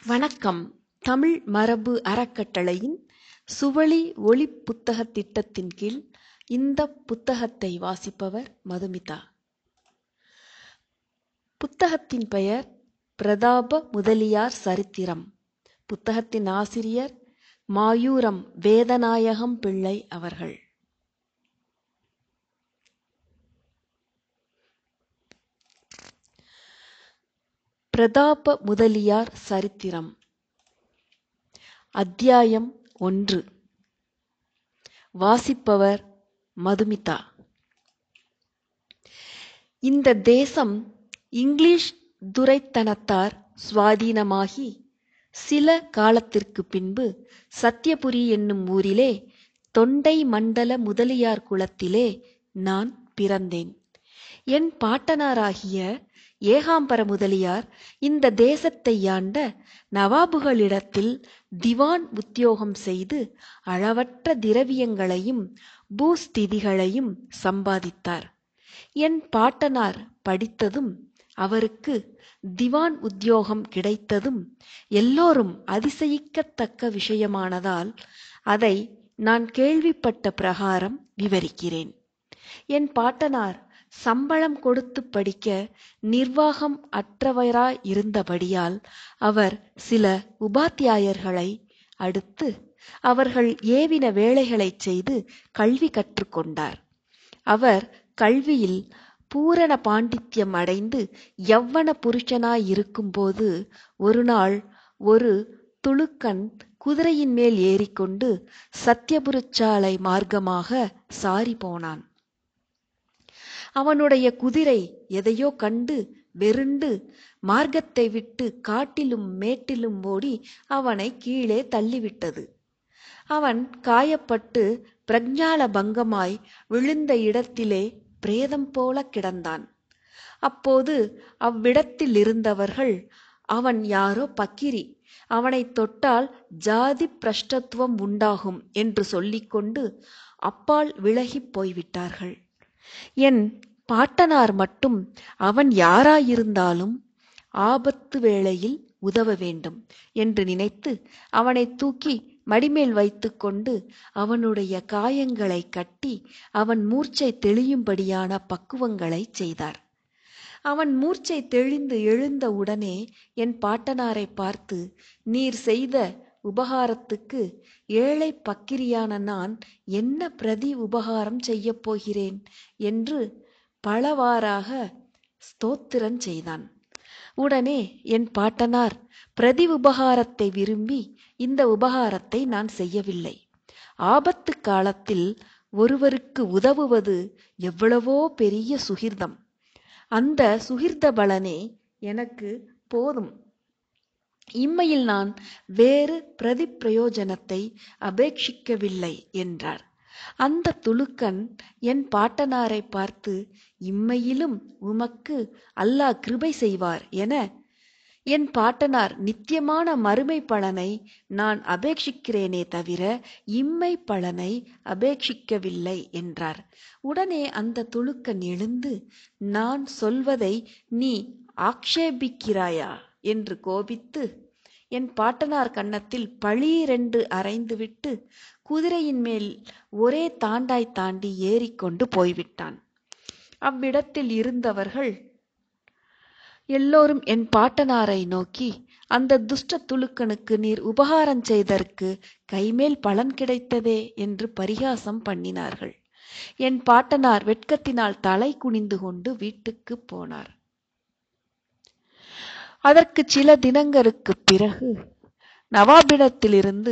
வணக்கம். தமிழ் மரபு அறக்கட்டளையின் சுவழி ஒளி புத்தக திட்டத்தின் கீழ் இந்த புத்தகத்தை வாசிப்பவர் மதுமிதா. புத்தகத்தின் பெயர் பிரதாப முதலியார் சரித்திரம். புத்தகத்தின் ஆசிரியர் மாயூரம் வேதநாயகம் பிள்ளை அவர்கள். பிரதாப முதலியார் சரித்திரம். அத்தியாயம் 1. வாசிப்பவர் மதுமிதா. இந்த தேசம் இங்கிலீஷ் துரைத்தனத்தார் சுவாதீனமாகி சில காலத்திற்கு பின்பு சத்தியபுரி என்னும் ஊரிலே தொண்டை மண்டல முதலியார் குலத்திலே நான் பிறந்தேன். என் பாட்டனாராகிய ஏகாம்பர முதலியார் இந்த தேசத்தை ஆண்ட நவாபுகளிடத்தில் திவான் உத்தியோகம் செய்து அளவற்ற திரவியங்களையும் பூஸ்திதிகளையும் சம்பாதித்தார். என் பாட்டனார் படித்ததும் அவருக்கு திவான் உத்தியோகம் கிடைத்ததும் எல்லோரும் அதிசயிக்கத்தக்க விஷயமானதால் அதை நான் கேள்விப்பட்ட பிரகாரம் விவரிக்கிறேன். என் பாட்டனார் சம்பளம் கொடுத்து படிக்க நிர்வாகம் அற்றவராயிருந்தபடியால் அவர் சில உபாத்தியாயர்களை அடுத்து அவர்கள் ஏவின வேலைகளைச் செய்து கல்வி கற்றுக்கொண்டார். அவர் கல்வியில் பூரண பாண்டித்யம் அடைந்து யவ்வன புருஷனாயிருக்கும்போது ஒரு நாள் ஒரு துலுக்கன் குதிரையின் மேல் ஏறிக்கொண்டு சத்தியபுரச்சாலை மார்க்கமாக சாரி போனான். அவனுடைய குதிரை எதையோ கண்டு வெருண்டு மார்க்கத்தை விட்டு காட்டிலும் மேட்டிலும் ஓடி அவனை கீழே தள்ளிவிட்டது. அவன் காயப்பட்டு பிரஞ்ஞால பங்கமாய் விழுந்த இடத்திலே பிரேதம் போல கிடந்தான். அப்போது அவ்விடத்தில் இருந்தவர்கள் அவன் யாரோ பக்கிரி, அவனை தொட்டால் ஜாதி பிரஷ்டத்துவம் உண்டாகும் என்று சொல்லிக்கொண்டு அப்பால் விலகிப் போய்விட்டார்கள். என் பாட்டனார் மட்டும் அவன் யாராயிருந்தாலும் ஆபத்து வேளையில் உதவ வேண்டும் என்று நினைத்து அவனை தூக்கி மடிமேல் வைத்து கொண்டு அவனுடைய காயங்களை கட்டி அவன் மூர்ச்சை தெளியும்படியான பக்குவங்களை செய்தார். அவன் மூர்ச்சை தெளிந்து எழுந்த உடனே என் பாட்டனாரை பார்த்து, நீர் செய்த உபகாரத்துக்கு ஏழை பக்கிரியான நான் என்ன பிரதி உபகாரம் செய்யப் போகிறேன் என்று பலவாறாக ஸ்தோத்திரம் செய்தான். உடனே என் பாட்டனார் பிரதி உபகாரத்தை விரும்பி, இந்த உபகாரத்தை நான் செய்யவில்லை. ஆபத்து காலத்தில் ஒருவருக்கு உதவுவது எவ்வளவோ பெரிய சுகிர்தம். அந்த சுகிர்த பலனே எனக்கு போதும். இம்மையில் நான் வேறு பிரதி பிரயோஜனத்தை அபேட்சிக்கவில்லை என்றார். அந்த துலுக்கன் என் பாட்டனாரை பார்த்து, இம்மையிலும் உமக்கு அல்லாஹ் கிருபை செய்வார் என என் பாட்டனார் நித்தியமான மறுமை பலனை நான் அபேட்சிக்கிறேனே தவிர இம்மை பலனை அபேட்சிக்கவில்லை என்றார். உடனே அந்த துலுக்கன் எழுந்து, நான் சொல்வதை நீ ஆக்ஷேபிக்கிறாயா என்று கோபித்து என் பாட்டனார் கன்னத்தில் பளீரென்று அறைந்துவிட்டு குதிரையின் மேல் ஒரே தாண்டாய் தாண்டி ஏறிக்கொண்டு போய்விட்டான். அவ்விடத்தில் இருந்தவர்கள் எல்லோரும் என் பாட்டனாரை நோக்கி, அந்த துஷ்ட துலுக்கனுக்கு நீர் உபகாரம் செய்தற்கு கைமேல் பலன் கிடைத்ததே என்று பரிகாசம் பண்ணினார்கள். என் பாட்டனார் வெட்கத்தினால் தலை குனிந்து கொண்டு வீட்டுக்கு போனார். அதற்கு சில தினங்களுக்கு பிறகு நவாபிடத்திலிருந்து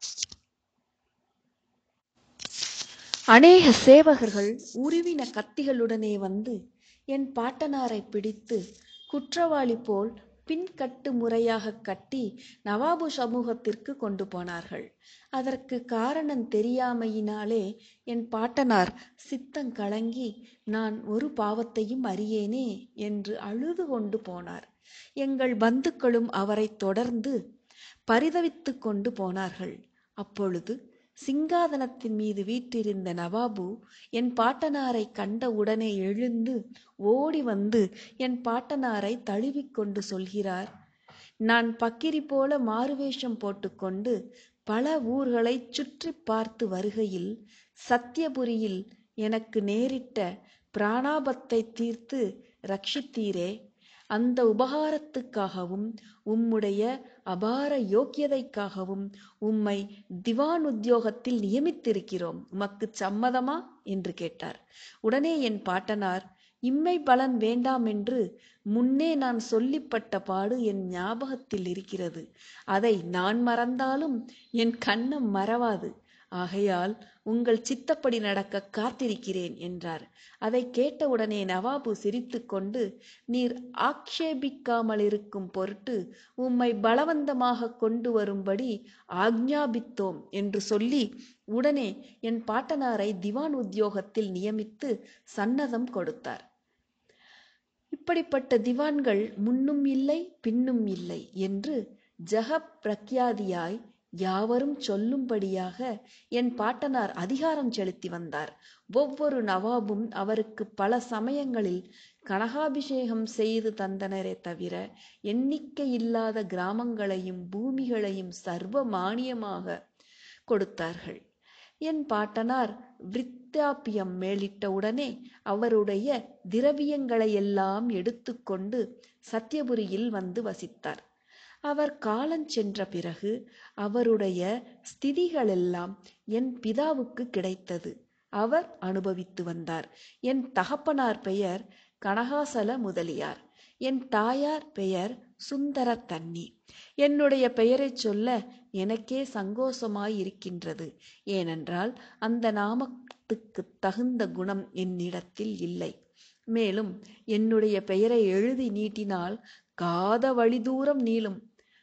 அநேக சேவகர்கள் உருவின கத்திகளுடனே வந்து என் பாட்டனாரை பிடித்து குற்றவாளி போல் பின்கட்டு முறையாக கட்டி நவாபு சமூகத்திற்கு கொண்டு போனார்கள். அதற்கு காரணம் தெரியாமையினாலே என் பாட்டனார் சித்தங்கலங்கி, நான் ஒரு பாவத்தையும் அறியேனே என்று அழுது கொண்டு போனார். எங்கள் பந்துக்களும் அவரை தொடர்ந்து பரிதவித்து கொண்டு போனார்கள். அப்பொழுது சிங்காதனத்தின் மீது வீற்றிருந்த நவாபு என் பாட்டனாரை கண்ட உடனே எழுந்து ஓடி வந்து என் பாட்டனாரை தழுவிக்கொண்டு சொல்கிறார், நான் பக்கிரி போல மாறுவேஷம் போட்டுக்கொண்டு பல ஊர்களை சுற்றி பார்த்து வருகையில் சத்தியபுரியில் எனக்கு நேரிட்ட பிராணாபத்தை தீர்த்து ரட்சித்தீரே, அந்த உபகாரத்துக்காகவும் உம்முடைய அபார யோக்கியதைக்காகவும் உம்மை திவான் உத்தியோகத்தில் நியமித்திருக்கிறோம். உமக்கு சம்மதமா என்று கேட்டார். உடனே என் பாட்டனார், இம்மை பலன் வேண்டாம் என்று முன்னே நான் சொல்லிப்பட்ட பாடு என் ஞாபகத்தில் இருக்கிறது. அதை நான் மறந்தாலும் என் கண்ணம் மறவாது. ஆகையால் உங்கள் சித்தப்படி நடக்க காத்திருக்கிறேன் என்றார். அதை கேட்டவுடனே நவாபு சிரித்து கொண்டு, நீர் ஆக்ஷேபிக்காமல் இருக்கும் பொருட்டு உம்மை பலவந்தமாக கொண்டு வரும்படி ஆக்ஞாபித்தோம் என்று சொல்லி உடனே என் பாட்டனாரை திவான் உத்தியோகத்தில் நியமித்து சன்னதம் கொடுத்தார். இப்படிப்பட்ட திவான்கள் முன்னும் இல்லை பின்னும் இல்லை என்று ஜகப் பிரக்யாதியாய் யாவரும் சொல்லும்படியாக என் பாட்டனார் அதிகாரம் செலுத்தி வந்தார். ஒவ்வொரு நவாபும் அவருக்கு பல சமயங்களில் கனகாபிஷேகம் செய்து தந்தனரே தவிர எண்ணிக்கையில்லாத கிராமங்களையும் பூமிகளையும் சர்வ மானியமாக கொடுத்தார்கள். என் பாட்டனார் விருத்தாப்பியம் மேலிட்டவுடனே அவருடைய திரவியங்களையெல்லாம் எடுத்துக்கொண்டு சத்தியபுரியில் வந்து வசித்தார். அவர் காலஞ்சென்ற பிறகு அவருடைய ஸ்திதிகளெல்லாம் என் பிதாவுக்கு கிடைத்தது. அவர் அனுபவித்து வந்தார். என் தகப்பனார் பெயர் கனகாசல முதலியார். என் தாயார் பெயர் சுந்தர தண்ணி. என்னுடைய பெயரை சொல்ல எனக்கே சங்கோசமாயிருக்கின்றது. ஏனென்றால் அந்த நாமத்துக்கு தகுந்த குணம் என்னிடத்தில் இல்லை. மேலும் என்னுடைய பெயரை எழுதி நீட்டினால் காத வழி தூரம் நீளும்.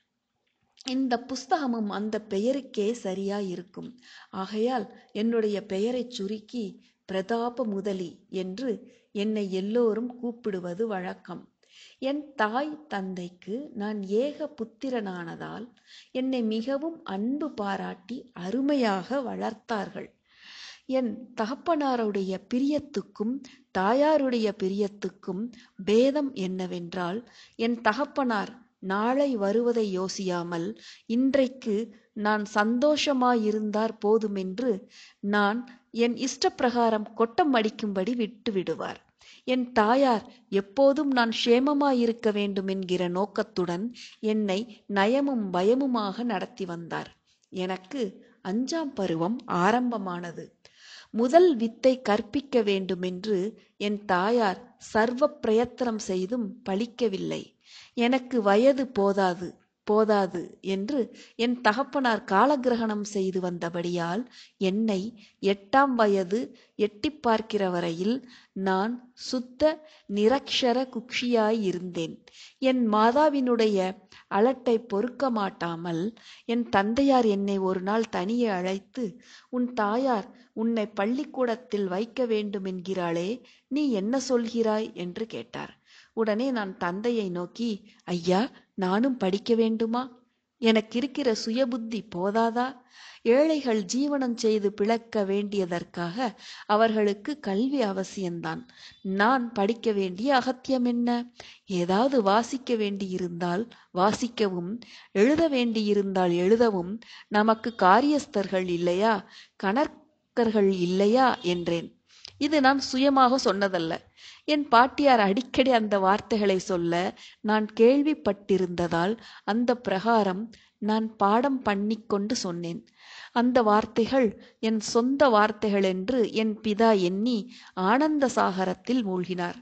இந்த புஸ்தகமும் அந்த பெயருக்கே சரியாயிருக்கும். ஆகையால் என்னுடைய பெயரை சுருக்கி பிரதாப முதலி என்று என்னை எல்லோரும் கூப்பிடுவது வழக்கம். என் தாய் தந்தைக்கு நான் ஏக புத்திரனானதால் என்னை மிகவும் அன்பு பாராட்டி அருமையாக வளர்த்தார்கள். என் தகப்பனாருடைய பிரியத்துக்கும் தாயாருடைய பிரியத்துக்கும் பேதம் என்னவென்றால், என் தகப்பனார் நாளை வருவதை யோசியாமல் இன்றைக்கு நான் சந்தோஷமாயிருந்தார் போதுமென்று நான் என் இஷ்டப்பிரகாரம் கொட்டம் அடிக்கும்படி விட்டு விடுவார். என் தாயார் எப்போதும் நான் க்ஷேமமாயிருக்க வேண்டும் என்கிற நோக்கத்துடன் என்னை நயமும் பயமுமாக நடத்தி வந்தார். எனக்கு 5ஆம் பருவம் ஆரம்பமானது. முதல் வித்தை கற்பிக்க வேண்டுமென்று என் தாயார் சர்வ பிரயத்தனம் செய்தும் பலிக்கவில்லை. எனக்கு வயது போதாது என்று என் தகப்பனார் காலகிரகணம் செய்து வந்தபடியால் என்னை 8ஆம் வயது எட்டி பார்க்கிற வரையில் நான் சுத்த நிரக்ஷர குக்ஷியாயிருந்தேன். என் மாதாவினுடைய அலட்டை பொறுக்க மாட்டாமல் என் தந்தையார் என்னை ஒரு நாள் தனியே அழைத்து, உன் தாயார் உன்னை பள்ளிக்கூடத்தில் வைக்க வேண்டும் என்கிறாளே, நீ என்ன சொல்கிறாய் என்று கேட்டார். உடனே நான் தந்தையை நோக்கி, ஐயா, நானும் படிக்க வேண்டுமா? எனக்கு இருக்கிற சுயபுத்தி போதாதா? ஏழைகள் ஜீவனம் செய்து பிழைக்க வேண்டியதற்காக அவர்களுக்கு கல்வி அவசியம்தான். நான் படிக்க வேண்டிய அகத்தியம் என்ன? ஏதாவது வாசிக்க வேண்டியிருந்தால் வாசிக்கவும், எழுத வேண்டியிருந்தால் எழுதவும் நமக்கு காரியஸ்தர்கள் இல்லையா, கணக்கர்கள் இல்லையா என்றேன். இது நான் சுயமாக சொன்னதல்ல. என் பாட்டியார் அடிக்கடி அந்த வார்த்தைகளை சொல்ல நான் கேள்விப்பட்டிருந்ததால் அந்த பிரகாரம் நான் பாடம் பண்ணிக்கொண்டு சொன்னேன். அந்த வார்த்தைகள் என் சொந்த வார்த்தைகள் என்று என் பிதா எண்ணி ஆனந்த சாகரத்தில் மூழ்கினார்.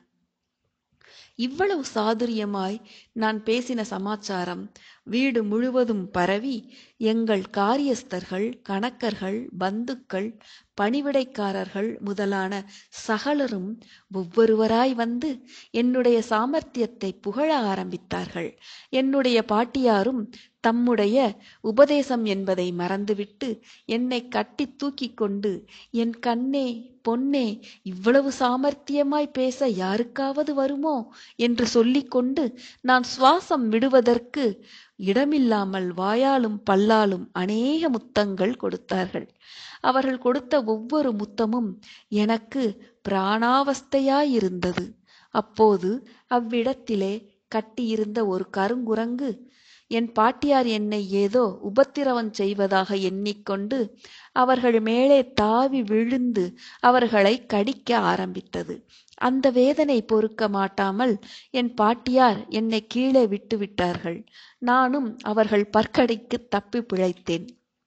இவ்வளவு சாதுரியமாய் நான் பேசின சமாச்சாரம் வீடு முழுவதும் பரவி எங்கள் காரியஸ்தர்கள், கணக்கர்கள், பந்துக்கள், பணிவிடைக்காரர்கள் முதலான சகலரும் ஒவ்வொருவராய் வந்து என்னுடைய சாமர்த்தியத்தை புகழ ஆரம்பித்தார்கள். என்னுடைய பாட்டியாரும் தம்முடைய உபதேசம் என்பதை மறந்துவிட்டு என்னை கட்டி தூக்கி கொண்டு, என் கண்ணே, பொன்னே, இவ்வளவு சாமர்த்தியமாய் பேச யாருக்காவது வருமோ என்று சொல்லிக்கொண்டு நான் சுவாசம் விடுவதற்கு இடமில்லாமல் வாயாலும் பல்லாலும் அநேக முத்தங்கள் கொடுத்தார்கள். அவர்கள் கொடுத்த ஒவ்வொரு முத்தமும் எனக்கு பிராணாவஸ்தையாயிருந்தது. அப்போது அவ்விடத்திலே கட்டியிருந்த ஒரு கருங்குரங்கு என் பாட்டியார் என்னை ஏதோ உபத்திரவம் செய்வதாக எண்ணிக்கொண்டு அவர்கள் மேலே தாவி விழுந்து அவர்களை கடிக்க ஆரம்பித்தது. அந்த வேதனை பொறுக்க மாட்டாமல் என் பாட்டியார் என்னை கீழே விட்டு விட்டார்கள். நானும் அவர்கள் பற்கடிக்கு தப்பி பிழைத்தேன்.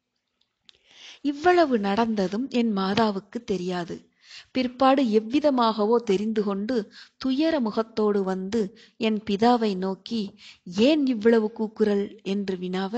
இவ்வளவு நடந்ததும் என் மாதாவுக்கு தெரியாது. பிற்பாடு எவ்விதமாகவோ தெரிந்து கொண்டு துயர முகத்தோடு வந்து என் பிதாவை நோக்கி, ஏன் இவ்வளவு கூக்குரல் என்று வினாவ,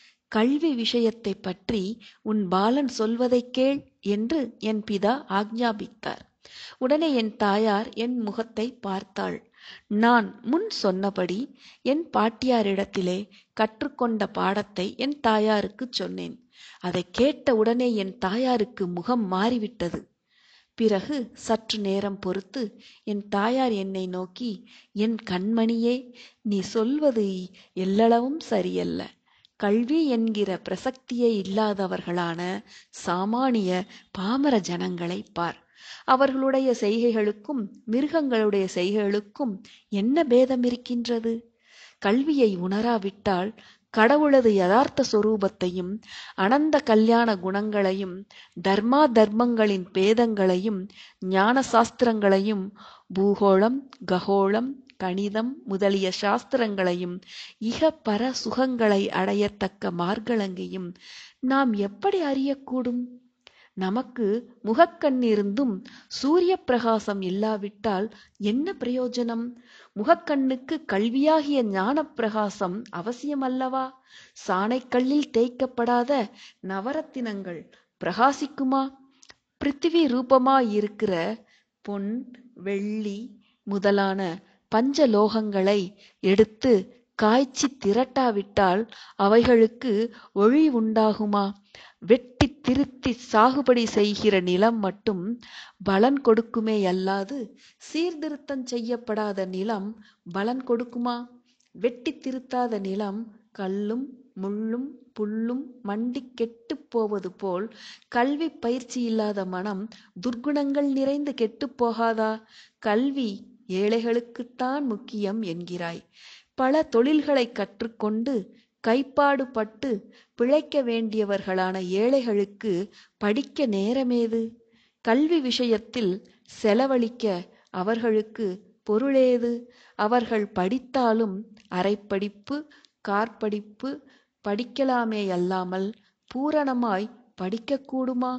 கல்வி விஷயத்தை பற்றி உன் பாலன் சொல்வதைக் கேள் என்று என் பிதா ஆக்ஞாபித்தார். உடனே என் தாயார் என் முகத்தை பார்த்தாள். நான் முன் சொன்னபடி என் பாட்டியாரிடத்திலே கற்றுக்கொண்ட பாடத்தை என் தாயாருக்கு சொன்னேன். அதை கேட்ட உடனே என் தாயாருக்கு முகம் மாறிவிட்டது. பிறகு சற்று நேரம் பொறுத்து என் தாயார் என்னை நோக்கி, என் கண்மணியே, நீ சொல்வது எல்லளவும் சரியல்ல. கல்வி என்கிற பிரசக்தியே இல்லாதவர்களான சாமானிய பாமர ஜனங்களை பார். அவர்களுடைய செய்கைகளுக்கும் மிருகங்களுடைய செய்கைகளுக்கும் என்ன பேதம் இருக்கின்றது? கல்வியை உணராவிட்டால் கடவுளது யதார்த்த சொரூபத்தையும் அனந்த கல்யாண குணங்களையும் தர்மா தர்மங்களின் பேதங்களையும் ஞான சாஸ்திரங்களையும் பூகோளம் ககோளம் கணிதம் முதலிய சாஸ்திரங்களையும் இக பர சுகங்களை அடையத்தக்க மார்க்கலங்கையும் நாம் எப்படி அறியக்கூடும்? நமக்கு முகக்கண்ணிருந்தும் சூரிய பிரகாசம் இல்லாவிட்டால் என்ன பிரயோஜனம்? முகக்கண்ணுக்கு கல்வியாகிய ஞான பிரகாசம் அவசியமல்லவா? சாணைக்கல்லில் தேய்க்கப்படாத நவரத்தினங்கள் பிரகாசிக்குமா? பிருத்திவி ரூபமாயிருக்கிற பொன் வெள்ளி முதலான பஞ்சலோகங்களை எடுத்து காய்ச்சி திரட்டாவிட்டால் அவைகளுக்கு ஒளி உண்டாகுமா? வெட்டி திருத்தி சாகுபடி செய்கிற நிலம் மட்டும் பலன் கொடுக்குமேயல்லாது சீர்திருத்தம் செய்யப்படாத நிலம் பலன் கொடுக்குமா? வெட்டி திருத்தாத நிலம் கல்லும் முள்ளும் புல்லும் மண்டி கெட்டு போவது போல் கல்வி பயிற்சி இல்லாத மனம் துர்க்குணங்கள் நிறைந்து கெட்டு போகாதா? கல்வி ஏழைகளுக்குத்தான் முக்கியம் என்கிறாய். பல தொழில்களை கற்றுக்கொண்டு கைப்பாடு பட்டு பிழைக்க வேண்டியவர்களான ஏழைகளுக்கு படிக்க நேரமேது? கல்வி விஷயத்தில் செலவழிக்க அவர்களுக்கு பொருளேது? அவர்கள் படித்தாலும் அரைப்படிப்பு காற்படிப்பு படிக்கலாமேயல்லாமல் பூரணமாய் படிக்கக்கூடுமா?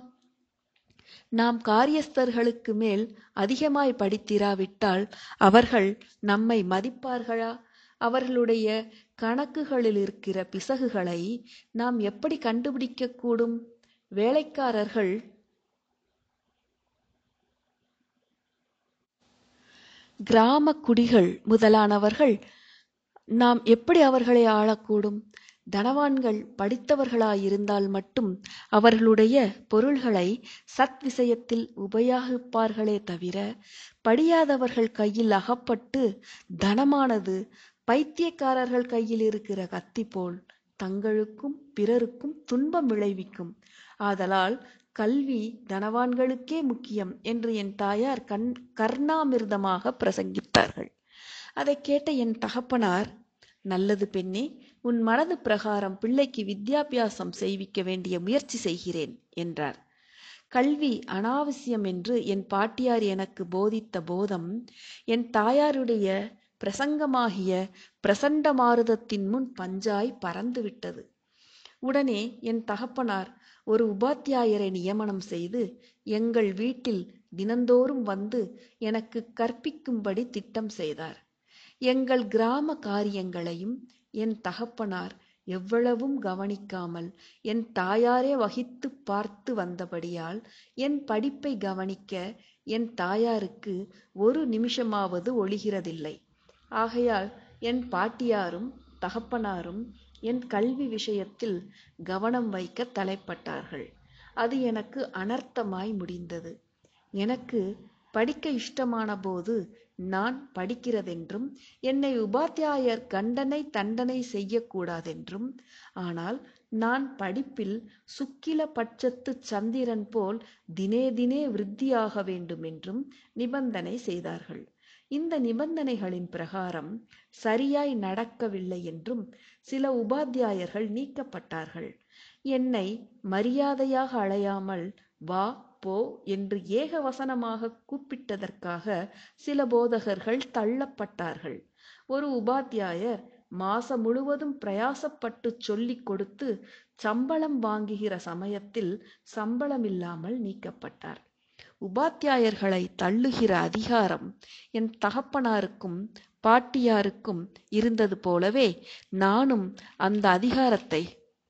நாம் காரியஸ்தர்களுக்கு மேல் அதிகமாய் படித்திராவிட்டால் அவர்கள் நம்மை மதிப்பார்களா? அவர்களுடைய கணக்குகளில் இருக்கிற பிசகுகளை நாம் எப்படி கண்டுபிடிக்கக்கூடும்? வேலைக்காரர்கள் கிராம குடிகள் முதலானவர்கள் நாம் எப்படி அவர்களை ஆளக்கூடும்? தனவான்கள் படித்தவர்களாயிருந்தால் மட்டும் அவர்களுடைய பொருள்களை சத் விஷயத்தில் உபயோகிப்பார்களே தவிர, படியாதவர்கள் கையில் அகப்பட்டு தனமானது பைத்தியக்காரர்கள் கையில் இருக்கிற கத்தி போல் தங்களுக்கும் பிறருக்கும் துன்பம் விளைவிக்கும். ஆதலால் கல்வி தனவான்களுக்கே முக்கியம் என்று என் தாயார் கர்ணாமிர்தமாக பிரசங்கித்தார்கள். அதை கேட்ட என் தகப்பனார், நல்லது பெண்ணே, உன் மனது பிரகாரம் பிள்ளைக்கு வித்யாபியாசம் செய்விக்க வேண்டிய முயற்சி செய்கிறேன் என்றார். கல்வி அனாவசியம் என்று என் பாட்டியார் எனக்கு போதித்த போதம் என் தாயாருடைய பிரசங்கமாகிய பிரசண்ட மாருதத்தின் முன் பஞ்சாய் பறந்துவிட்டது. உடனே என் தகப்பனார் ஒரு உபாத்தியாயரை நியமனம் செய்து எங்கள் வீட்டில் தினந்தோறும் வந்து எனக்கு கற்பிக்கும்படி திட்டம் செய்தார். எங்கள் கிராம காரியங்களையும் என் தகப்பனார் எவ்வளவும் கவனிக்காமல் என் தாயாரே வகித்து பார்த்து வந்தபடியால் என் படிப்பை கவனிக்க என் தாயாருக்கு ஒரு நிமிஷமாவது ஒழிகிறதில்லை. ஆகையால் என் பாட்டியாரும் தகப்பனாரும் என் கல்வி விஷயத்தில் கவனம் வைக்க தலைப்பட்டார்கள். அது எனக்கு அனர்த்தமாய் முடிந்தது. எனக்கு படிக்க இஷ்டமான போது நான் படிக்கிறதென்றும் என்னை உபாத்தியாயர் தண்டனை செய்யக்கூடாதென்றும், ஆனால் நான் படிப்பில் சுக்கில பட்சத்து சந்திரன் போல் தினே தினே விருத்தியாக வேண்டுமென்றும் நிபந்தனை செய்தார்கள். இந்த நிபந்தனைகளின் பிரகாரம் சரியாய் நடக்கவில்லை என்றும் சில உபாத்தியாயர்கள் நீக்கப்பட்டார்கள். என்னை மரியாதையாக அழையாமல் வா போ என்று ஏகவசனமாக கூப்பிட்டதற்காக சில போதகர்கள் தள்ளப்பட்டார்கள். ஒரு உபாத்தியாயர் மாசம் முழுவதும் பிரயாசப்பட்டு சொல்லிக் கொடுத்து சம்பளம் வாங்குகிற சமயத்தில் சம்பளமில்லாமல் நீக்கப்பட்டார். உபாத்தியாயர்களை தள்ளுகிற அதிகாரம் என் தகப்பனாருக்கும் பாட்டியாருக்கும் இருந்தது போலவே நானும் அந்த அதிகாரத்தை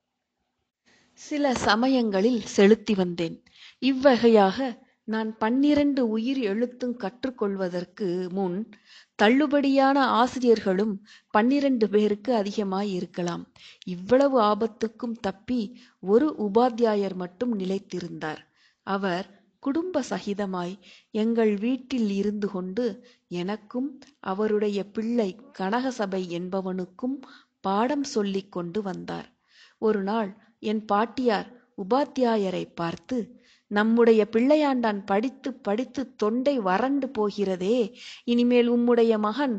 சில சமயங்களில் செலுத்தி வந்தேன். இவ்வகையாக நான் 12 உயிர் எழுத்தும் கற்றுக்கொள்வதற்கு முன் தள்ளுபடியான ஆசிரியர்களும் 12 பேருக்கு அதிகமாய் இருக்கலாம். இவ்வளவு ஆபத்துக்கும் தப்பி ஒரு உபாத்தியாயர் மட்டும் நிலைத்திருந்தார். அவர் குடும்ப சகிதமாய் எங்கள் வீட்டில் இருந்து கொண்டு எனக்கும் அவருடைய பிள்ளை கனகசபை என்பவனுக்கும் பாடம் சொல்லிக் கொண்டு வந்தார். ஒரு நாள் என் பாட்டியார் உபாத்தியாயரை பார்த்து, நம்முடைய பிள்ளையாண்டான் படித்து படித்து தொண்டை வறண்டு போகிறதே, இனிமேல் உம்முடைய மகன்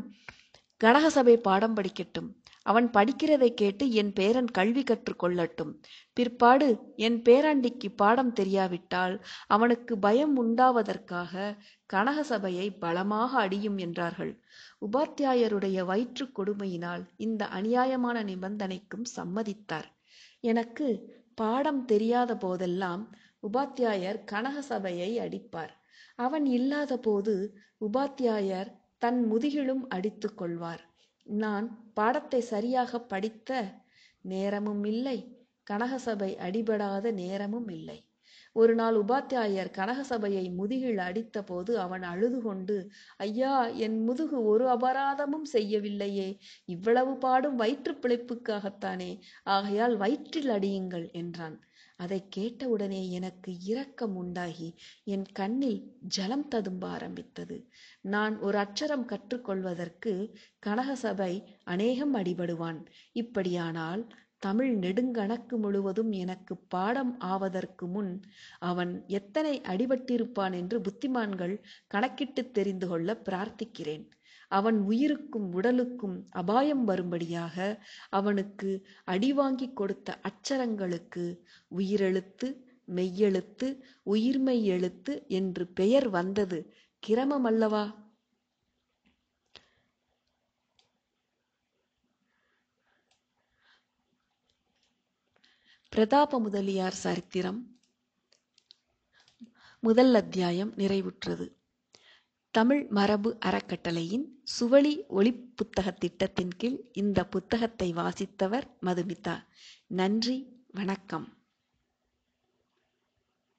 கனகசபை பாடம் படிக்கட்டும். அவன் படிக்கிறதை கேட்டு என் பேரன் கல்வி கற்றுக்கொள்ளட்டும். பிற்பாடு என் பேராண்டிக்கு பாடம் தெரியாவிட்டால் அவனுக்கு பயம் உண்டாவதற்காக கனகசபையை பலமாக அடியும் என்றார்கள். உபாத்தியாயருடைய வயிற்று கொடுமையினால் இந்த அநியாயமான நிபந்தனைக்கும் சம்மதித்தார். எனக்கு பாடம் தெரியாத போதெல்லாம் உபாத்தியாயர் கனகசபையை அடிப்பார். அவன் இல்லாத போது உபாத்தியாயர் தன் முதுகிலும் அடித்து கொள்வார். நான் பாடத்தை சரியாக படித்த நேரமும் இல்லை, கனகசபை அடிபடாத நேரமும் இல்லை. ஒரு நாள் உபாத்தியாயர் கனகசபையை முதுகில் அடித்த போது அவன் அழுது கொண்டு, ஐயா, என் முதுகு ஒரு அபராதமும் செய்யவில்லையே, இவ்வளவு பாடும் வயிற்று பிழைப்புக்காகத்தானே, ஆகையால் வயிற்றில் அடியுங்கள் என்றான். அதை கேட்டவுடனே எனக்கு இரக்கம் உண்டாகி என் கண்ணில் ஜலம் ததும்ப ஆரம்பித்தது. நான் ஒரு அட்சரம் கற்றுக்கொள்வதற்கு கனகசபை அநேகம் அடிபடுவான். இப்படியானால் தமிழ் நெடுங்கணக்கு முழுவதும் எனக்கு பாடம் ஆவதற்கு முன் அவன் எத்தனை அடிபட்டிருப்பான் என்று புத்திமான்கள் கணக்கிட்டு தெரிந்து கொள்ள பிரார்த்திக்கிறேன். அவன் உயிருக்கும் உடலுக்கும் அபாயம் வரும்படியாக அவனுக்கு அடிவாங்கி கொடுத்த அச்சரங்களுக்கு உயிரெழுத்து, மெய்யெழுத்து, உயிர்மெய் எழுத்து என்று பெயர் வந்தது கிரமமல்லவா? பிரதாப முதலியார் சரித்திரம் முதல் அத்தியாயம் நிறைவுற்றது. தமிழ் மரபு அறக்கட்டளையின் சுவழி ஒளிப்புத்தக திட்டத்தின் கீழ் இந்த புத்தகத்தை வாசித்தவர் மதுமிதா. நன்றி, வணக்கம்.